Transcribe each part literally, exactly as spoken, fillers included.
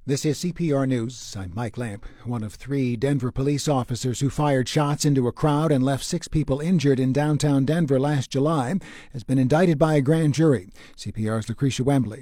This is C P R News. I'm Mike Lamp. One of three Denver police officers who fired shots into a crowd and left six people injured in downtown Denver last July has been indicted by a grand jury. C P R's Lucretia Wembley.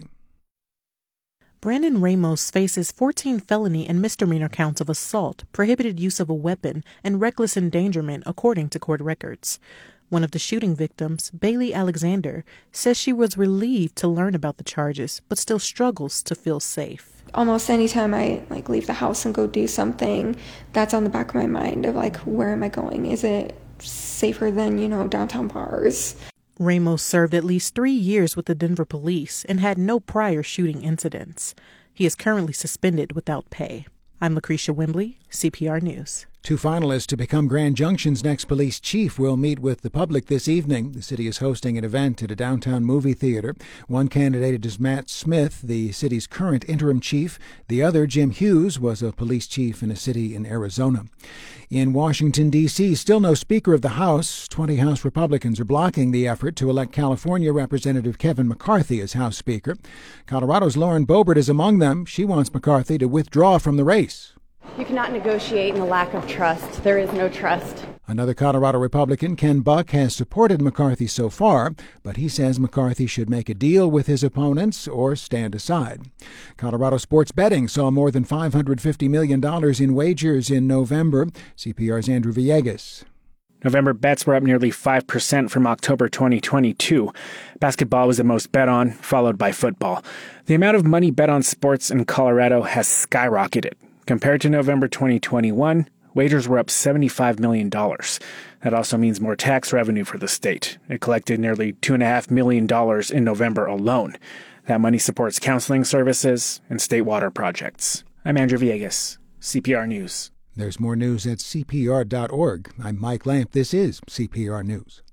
Brandon Ramos faces fourteen felony and misdemeanor counts of assault, prohibited use of a weapon, and reckless endangerment, according to court records. One of the shooting victims, Bailey Alexander, says she was relieved to learn about the charges, but still struggles to feel safe. Almost anytime I like leave the house and go do something, that's on the back of my mind of like, where am I going? Is it safer than, you know, downtown bars? Ramos served at least three years with the Denver police and had no prior shooting incidents. He is currently suspended without pay. I'm Lucretia Wembley, C P R News. Two finalists to become Grand Junction's next police chief will meet with the public this evening. The city is hosting an event at a downtown movie theater. One candidate is Matt Smith, the city's current interim chief. The other, Jim Hughes, was a police chief in a city in Arizona. In Washington, D C, still no Speaker of the House. Twenty House Republicans are blocking the effort to elect California Representative Kevin McCarthy as House Speaker. Colorado's Lauren Boebert is among them. She wants McCarthy to withdraw from the race. You cannot negotiate in the lack of trust. There is no trust. Another Colorado Republican, Ken Buck, has supported McCarthy so far, but he says McCarthy should make a deal with his opponents or stand aside. Colorado sports betting saw more than five hundred fifty million dollars in wagers in November. C P R's Andrew Villegas. November bets were up nearly five percent from October twenty twenty-two. Basketball was the most bet on, followed by football. The amount of money bet on sports in Colorado has skyrocketed. Compared to November twenty twenty-one, wagers were up seventy-five million dollars. That also means more tax revenue for the state. It collected nearly two point five million dollars in November alone. That money supports counseling services and state water projects. I'm Andrew Villegas, C P R News. There's more news at C P R dot org. I'm Mike Lamp. This is C P R News.